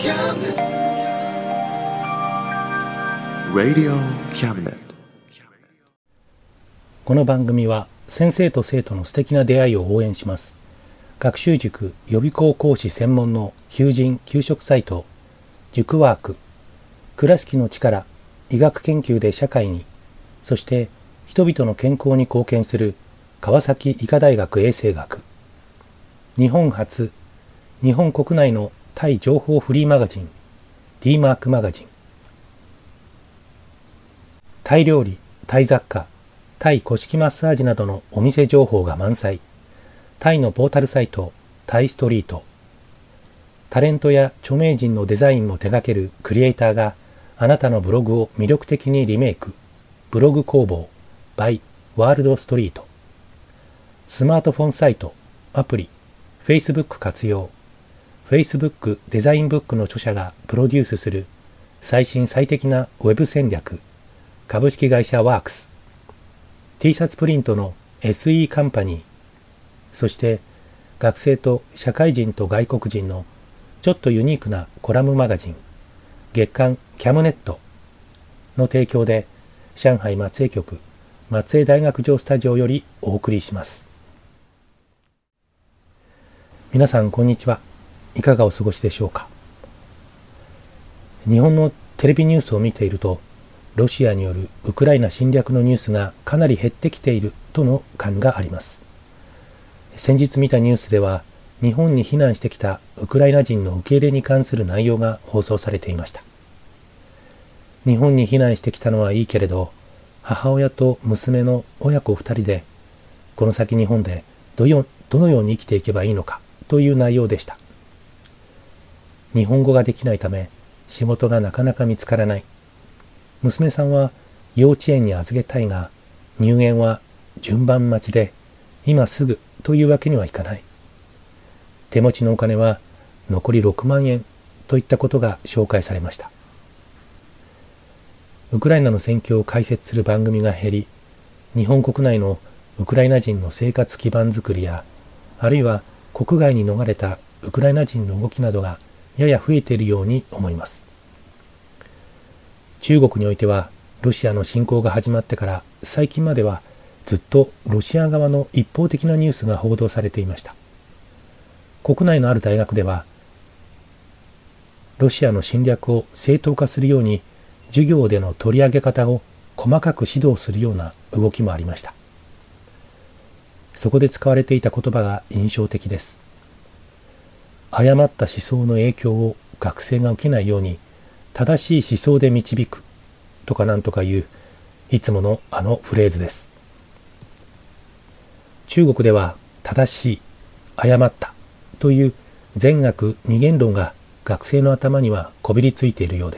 Radio Cabinet。 この番組は先生と生徒の素敵な出会いを応援します。学習塾予備校講師専門の求人・求職サイト塾ワーク、倉敷の力、医学研究で社会に、そして人々の健康に貢献する川崎医科大学衛生学、日本初、日本国内のタイ情報フリーマガジン D マークマガジン、タイ料理、タイ雑貨、タイ古式マッサージなどのお店情報が満載、タイのポータルサイトタイストリート、タレントや著名人のデザインも手掛けるクリエイターがあなたのブログを魅力的にリメイク、ブログ工房 by ワールドストリート、スマートフォンサイト、アプリ、Facebook 活用、Facebook デザインブックの著者がプロデュースする最新最適なウェブ戦略、株式会社ワークス、T シャツプリントの SE カンパニー、そして学生と社会人と外国人のちょっとユニークなコラムマガジン、月刊キャムネットの提供で上海松江局松江大学城スタジオよりお送りします。皆さんこんにちは。いかがお過ごしでしょうか。日本のテレビニュースを見ていると、ロシアによるウクライナ侵略のニュースがかなり減ってきているとの感があります。先日見たニュースでは、日本に避難してきたウクライナ人の受け入れに関する内容が放送されていました。日本に避難してきたのはいいけれど、母親と娘の親子2人で、この先日本でどのように生きていけばいいのかという内容でした。日本語ができないため、仕事がなかなか見つからない。娘さんは幼稚園に預けたいが、入園は順番待ちで、今すぐというわけにはいかない。手持ちのお金は残り6万円といったことが紹介されました。ウクライナの戦況を解説する番組が減り、日本国内のウクライナ人の生活基盤づくりや、あるいは国外に逃れたウクライナ人の動きなどがやや増えているように思います。中国においては、ロシアの侵攻が始まってから最近まではずっとロシア側の一方的なニュースが報道されていました。国内のある大学では、ロシアの侵略を正当化するように授業での取り上げ方を細かく指導するような動きもありました。そこで使われていた言葉が印象的です。誤った思想の影響を学生が受けないように正しい思想で導くとかなんとかいういつものあのフレーズです。中国では正しい、誤ったという善悪二元論が学生の頭にはこびりついているようです。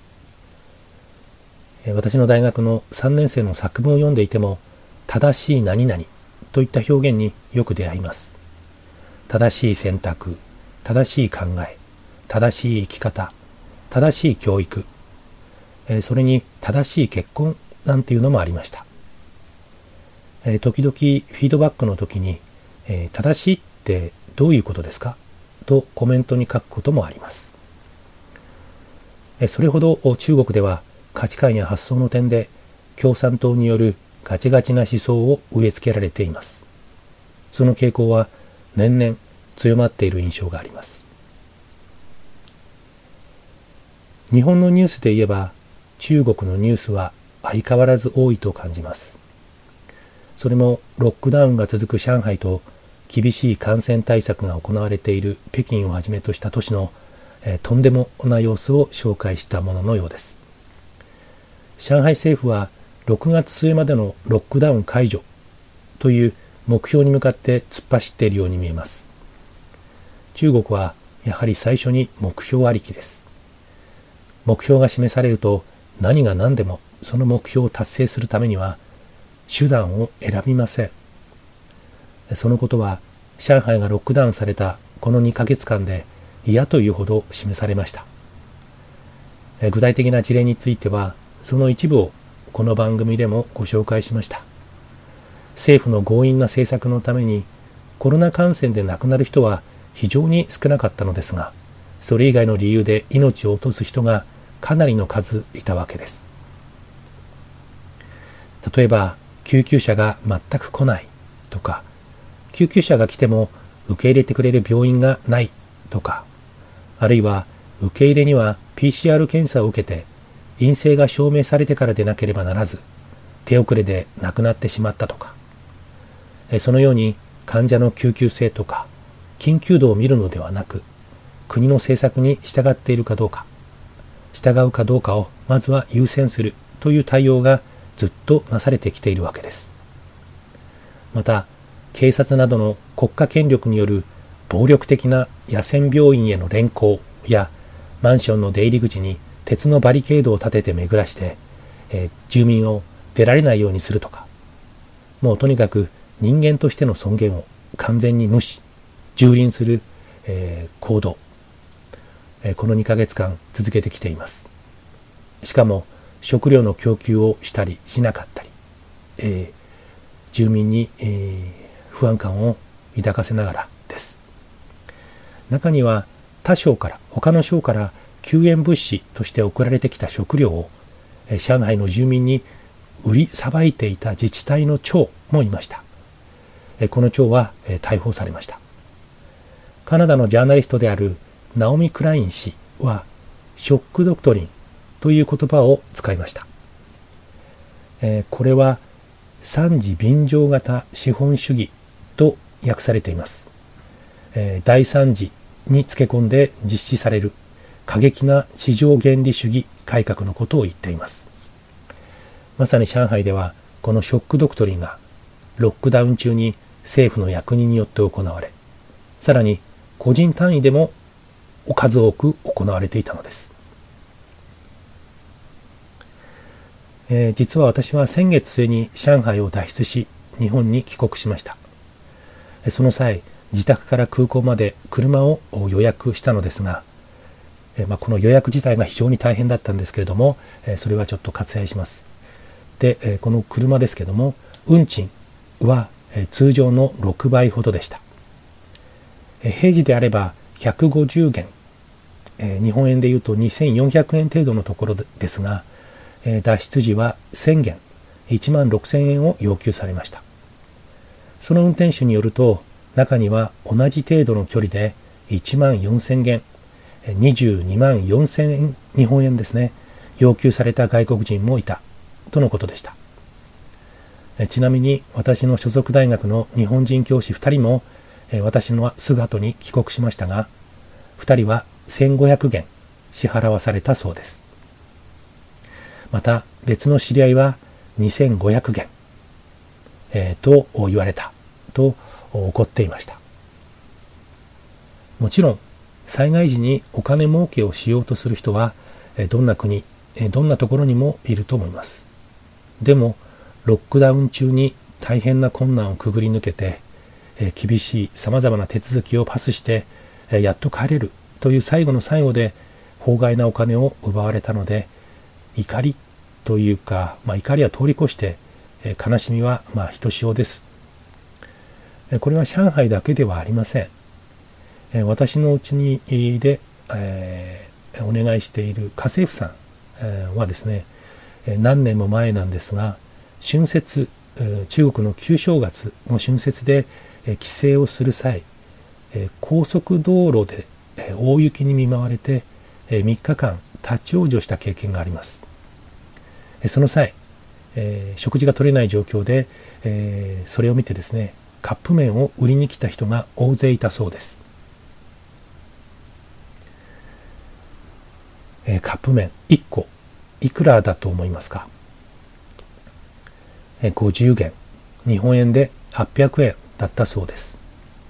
私の大学の3年生の作文を読んでいても、正しい何々といった表現によく出会います。正しい選択、正しい考え、正しい生き方、正しい教育、それに正しい結婚なんていうのもありました。時々フィードバックの時に、正しいってどういうことですかとコメントに書くこともあります。それほど中国では価値観や発想の点で共産党によるガチガチな思想を植え付けられています。その傾向は年々強まっている印象があります。日本のニュースで言えば、中国のニュースは相変わらず多いと感じます。それもロックダウンが続く上海と厳しい感染対策が行われている北京をはじめとした都市の、とんでもな様子を紹介したもののようです。上海政府は6月末までのロックダウン解除という目標に向かって突っ走っているように見えます。中国はやはり最初に目標ありきです。目標が示されると、何が何でもその目標を達成するためには手段を選びません。そのことは上海がロックダウンされたこの2ヶ月間で嫌というほど示されました。具体的な事例についてはその一部をこの番組でもご紹介しました。政府の強引な政策のためにコロナ感染で亡くなる人は非常に少なかったのですが、 それ以外の理由で命を落とす人がかなりの数いたわけです。例えば、救急車が全く来ないとか、救急車が来ても受け入れてくれる病院がないとか、あるいは受け入れには PCR 検査を受けて陰性が証明されてからでなければならず、手遅れで亡くなってしまったとか、そのように患者の救急性とか緊急度を見るのではなく、国の政策に従っているかどうか、従うかどうかをまずは優先するという対応がずっとなされてきているわけです。また、警察などの国家権力による暴力的な野戦病院への連行や、マンションの出入り口に鉄のバリケードを立てて巡らして、住民を出られないようにするとか、もうとにかく人間としての尊厳を完全に無視、蹂躙する、行動、この2ヶ月間続けてきています。しかも食料の供給をしたりしなかったり、住民に、不安感を抱かせながらです。中には他の省から救援物資として送られてきた食料を、上海の住民に売りさばいていた自治体の長もいました。この長は、逮捕されました。カナダのジャーナリストであるナオミ・クライン氏はショックドクトリンという言葉を使いました。これは三次便乗型資本主義と訳されています。第三次につけ込んで実施される過激な市場原理主義改革のことを言っています。まさに上海ではこのショックドクトリンがロックダウン中に政府の役人によって行われ、さらに個人単位でも数多く行われていたのです。実は私は先月末に上海を脱出し日本に帰国しました。その際、自宅から空港まで車を予約したのですが、この予約自体が非常に大変だったんですけれども、それはちょっと割愛します。で、この車ですけども、運賃は通常の6倍ほどでした。平時であれば150元、日本円でいうと2400円程度のところですが、脱出時は1000元、1万6000円を要求されました。その運転手によると、中には同じ程度の距離で1万4000元、22万4000円、日本円ですね、要求された外国人もいたとのことでした。ちなみに私の所属大学の日本人教師2人も私のすぐ後に帰国しましたが、2人は1500元支払わされたそうです。また別の知り合いは2500元、と言われたと怒っていました。もちろん災害時にお金儲けをしようとする人はどんな国、どんなところにもいると思います。でもロックダウン中に大変な困難をくぐり抜けて、厳しいさまざまな手続きをパスして、やっと帰れるという最後の最後で法外なお金を奪われたので、怒りというか、怒りは通り越して、悲しみはひとしおです。これは上海だけではありません。私のうちにで、お願いしている家政婦さんはですね、何年も前なんですが、春節、中国の旧正月の春節で帰省をする際、高速道路で大雪に見舞われて3日間立ち往生した経験があります。その際、食事が取れない状況で、それを見てですね、カップ麺を売りに来た人が大勢いたそうです。カップ麺1個いくらだと思いますか？50元、日本円で800円だったそうです。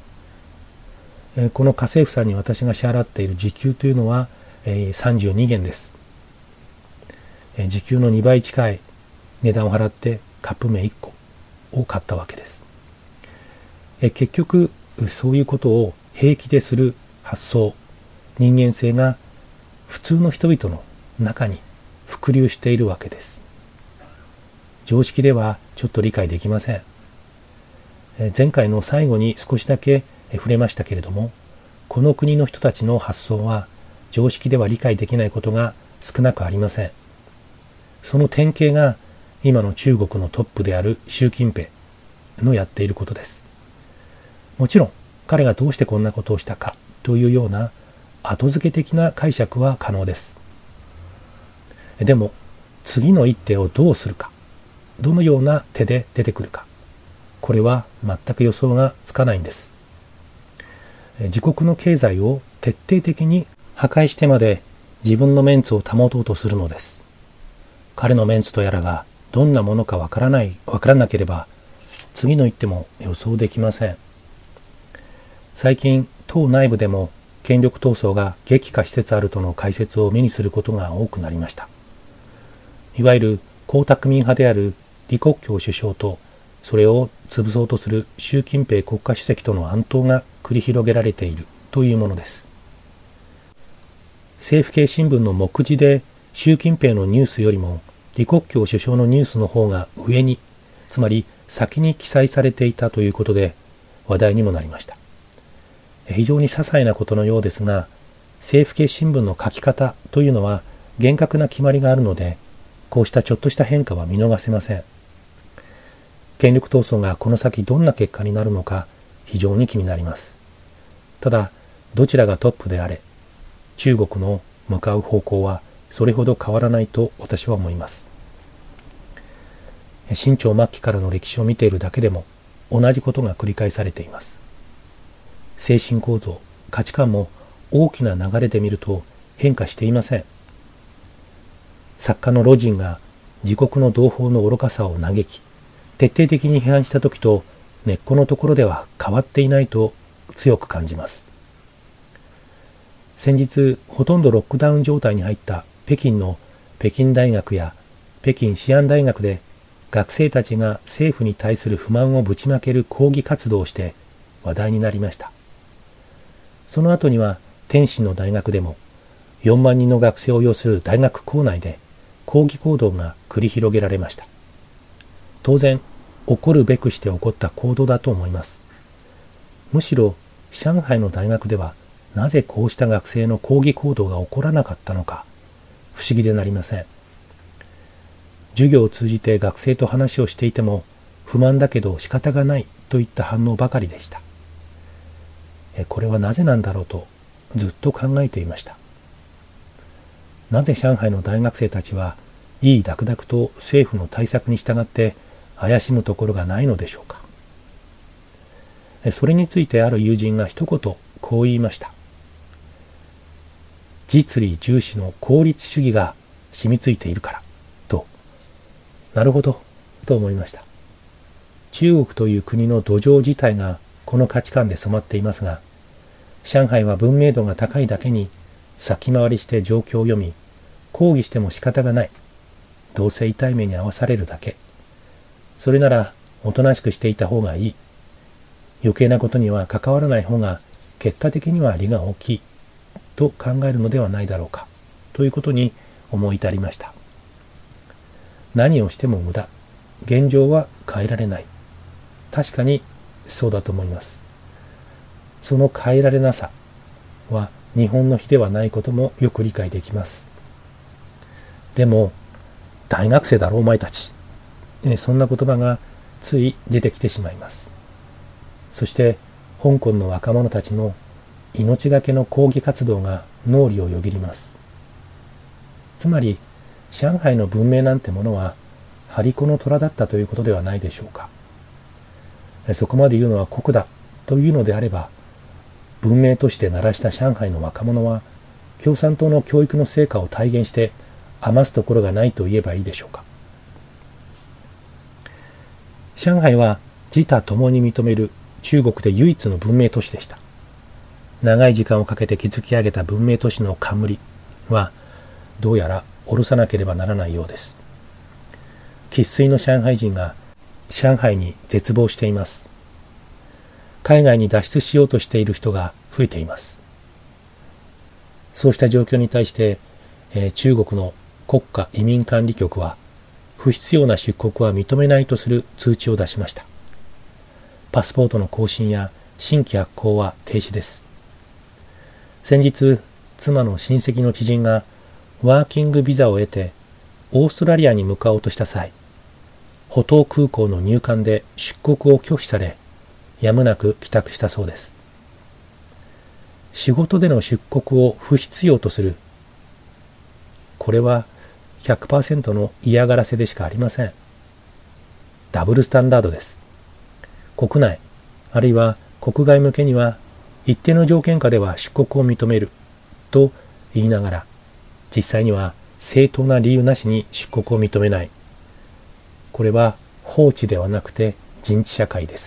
この家政婦さんに私が支払っている時給というのは、32元です。時給の2倍近い値段を払ってカップ麺1個を買ったわけです。結局そういうことを平気でする発想、人間性が普通の人々の中に伏流しているわけです。常識ではちょっと理解できません。前回の最後に少しだけ触れましたけれども、この国の人たちの発想は常識では理解できないことが少なくありません。その典型が今の中国のトップである習近平のやっていることです。もちろん彼がどうしてこんなことをしたかというような後付け的な解釈は可能です。でも次の一手をどうするか、どのような手で出てくるか、これは全く予想がつかないんです。自国の経済を徹底的に破壊してまで自分のメンツを保とうとするのです。彼のメンツとやらがどんなものかわからなければ次の一手も予想できません。最近党内部でも権力闘争が激化しつつあるとの解説を目にすることが多くなりました。いわゆる江沢民派である李克強首相とそれを潰そうとする習近平国家主席との暗闘が繰り広げられているというものです。政府系新聞の目次で習近平のニュースよりも李克強首相のニュースの方が上に、つまり先に記載されていたということで話題にもなりました。非常に些細なことのようですが、政府系新聞の書き方というのは厳格な決まりがあるので、こうしたちょっとした変化は見逃せません。権力闘争がこの先どんな結果になるのか非常に気になります。ただ、どちらがトップであれ、中国の向かう方向はそれほど変わらないと私は思います。清朝末期からの歴史を見ているだけでも同じことが繰り返されています。精神構造、価値観も大きな流れで見ると変化していません。作家の魯迅が自国の同胞の愚かさを嘆き、徹底的に批判した時と根っこのところでは変わっていないと強く感じます。先日、ほとんどロックダウン状態に入った北京の北京大学や北京西安大学で学生たちが政府に対する不満をぶちまける抗議活動をして話題になりました。その後には天津の大学でも4万人の学生を要する大学構内で抗議行動が繰り広げられました。当然、起こるべくして起こった行動だと思います。むしろ上海の大学ではなぜこうした学生の抗議行動が起こらなかったのか不思議でなりません。授業を通じて学生と話をしていても不満だけど仕方がないといった反応ばかりでした。これはなぜなんだろうとずっと考えていました。なぜ上海の大学生たちはいいだくだくと政府の対策に従って怪しむところがないのでしょうか。それについてある友人が一言こう言いました。実利重視の効率主義が染みついているからと。なるほどと思いました。中国という国の土壌自体がこの価値観で染まっていますが、上海は文明度が高いだけに先回りして状況を読み、抗議しても仕方がない。どうせ痛い目に遭わされるだけ。それならおとなしくしていた方がいい。余計なことには関わらない方が結果的には利が大きいと考えるのではないだろうかということに思い至りました。何をしても無駄。現状は変えられない。確かにそうだと思います。その変えられなさは日本の比ではないこともよく理解できます。でも大学生だろお前たち、そんな言葉がつい出てきてしまいます。そして香港の若者たちの命がけの抗議活動が脳裏をよぎります。つまり上海の文明なんてものは張り子の虎だったということではないでしょうか。そこまで言うのは酷だというのであれば、文明として鳴らした上海の若者は共産党の教育の成果を体現して余すところがないと言えばいいでしょうか。上海は自他ともに認める中国で唯一の文明都市でした。長い時間をかけて築き上げた文明都市の冠はどうやら下ろさなければならないようです。生粋の上海人が上海に絶望しています。海外に脱出しようとしている人が増えています。そうした状況に対して、中国の国家移民管理局は不必要な出国は認めないとする通知を出しました。パスポートの更新や新規発行は停止です。先日、 妻の親戚の知人がワーキングビザを得てオーストラリアに向かおうとした際、浦東空港の入管で出国を拒否され、やむなく帰宅したそうです。仕事での出国を不必要とする。これは 100% の嫌がらせでしかありません。ダブルスタンダードです。国内、あるいは国外向けには一定の条件下では出国を認めると言いながら、実際には正当な理由なしに出国を認めない。これは法治ではなくて人治社会です。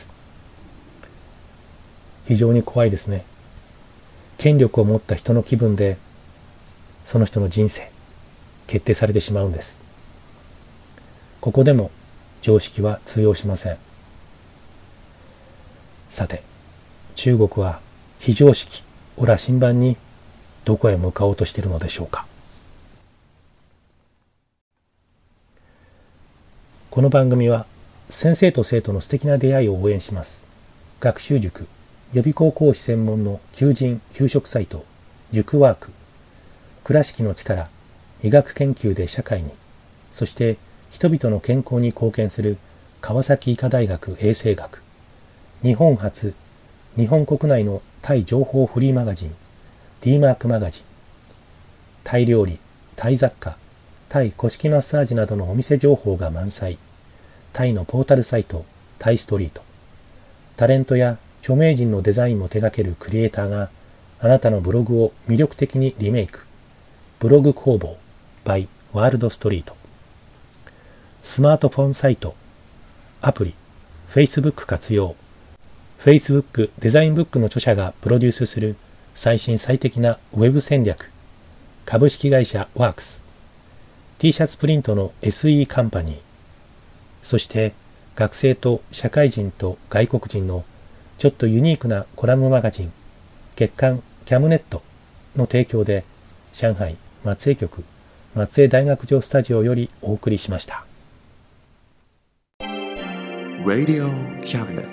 非常に怖いですね。権力を持った人の気分でその人の人生決定されてしまうんです。ここでも常識は通用しません。さて、中国は非常識を羅針盤にどこへ向かおうとしているのでしょうか。この番組は先生と生徒の素敵な出会いを応援します。学習塾予備校講師専門の求人・求職サイト塾ワーク、倉敷の力、医学研究で社会に、そして人々の健康に貢献する川崎医科大学衛生学、日本初、日本国内のタイ情報フリーマガジン D マークマガジン、タイ料理、タイ雑貨、タイ古式マッサージなどのお店情報が満載、タイのポータルサイトタイストリート、タレントや著名人のデザインも手掛けるクリエイターがあなたのブログを魅力的にリメイク、ブログ工房 by ワールドストリート、スマートフォンサイト、アプリ、Facebook 活用、Facebook デザインブックの著者がプロデュースする最新最適なウェブ戦略、株式会社ワークス、T シャツプリントの SE カンパニー、そして学生と社会人と外国人のちょっとユニークなコラムマガジン月刊キャムネットの提供で、上海松江局松江大学城スタジオよりお送りしました。 Radio Cabinet.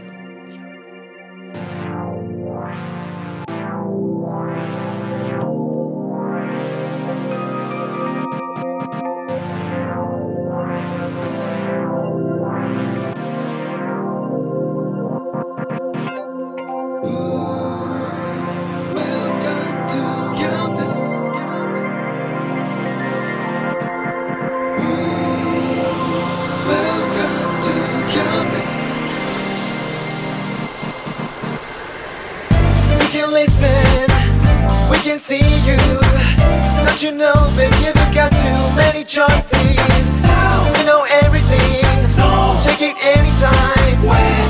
You know, baby, you've got too many choices. You know everything, so check it anytime.